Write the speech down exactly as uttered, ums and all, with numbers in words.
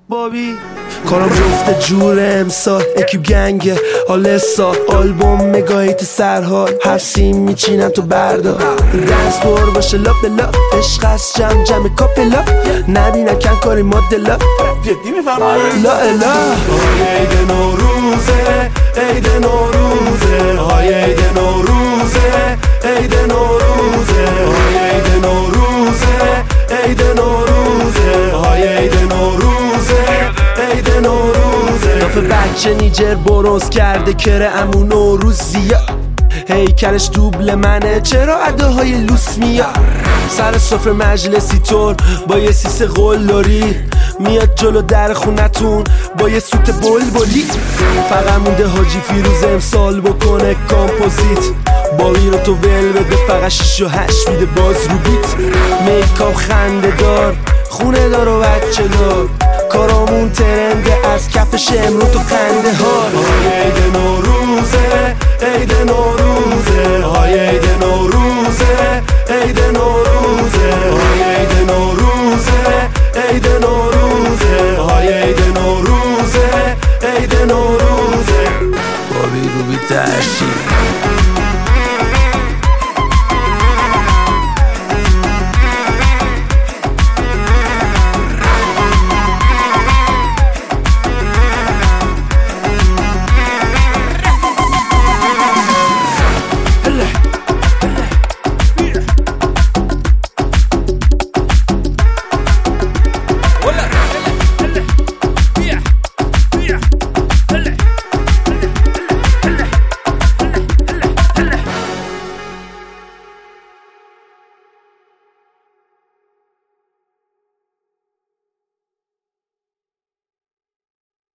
بابی کارم جفت جور امسال اکیب گنگ حال سال آلبوم مگاهیت سرحال هفسیم میچینن تو بردار دنس بور باشه لا بلا عشق از جمع جمع کاپلا نبینن کن کاری مدلا جدی میفرمایی؟ لا الا های عید نوروزه عید نوروزه های عید نوروزه عید نوروزه های عید نوروزه عید نوروزه های عید نوروزه عید نوروزه نافه بچه نیجر برونز کرده کره امو نوروزیه هیکلش دوبل منه چرا اداهای لوس میاد سر سفره مجلسی طور با یه سیس قلدری میاد جلو در خونتون با یه سوت بلبلی فقط مونده حاجی فیروز امسال بکنه کامپوزیت باقی رو تو ول بده فقط شیش و هشت میده باز رو بیت میکاپ خنده دار خونه دار و بچه دار کارامون ترنده از کفش امرو تو خنده ها های عید نوروزه عید نوروزه های عید نوروزه عید نوروزه های عید نوروزه عید نوروزه های عید نوروزه عید نوروزه بابی رو بی ترشید